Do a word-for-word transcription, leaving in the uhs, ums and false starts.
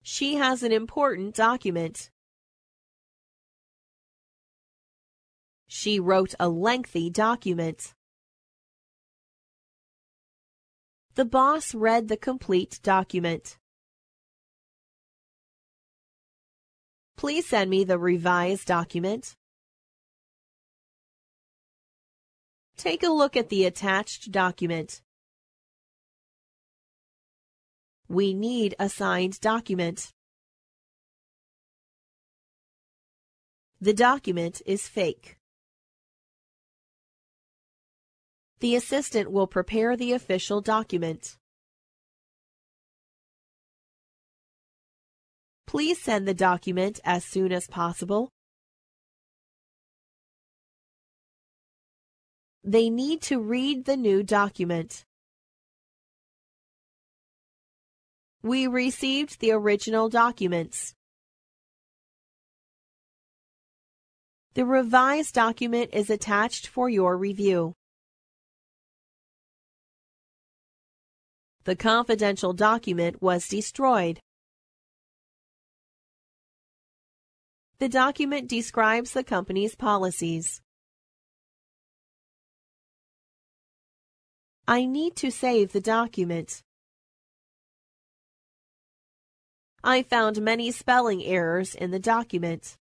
She has an important document. She wrote a lengthy document. The boss read the complete document. Please send me the revised document. Take a look at the attached document. We need a signed document. The document is fake. The assistant will prepare the official document. Please send the document as soon as possible. They need to read the new document. We received the original documents. The revised document is attached for your review. The confidential document was destroyed. The document describes the company's policies. I need to save the document. I found many spelling errors in the document.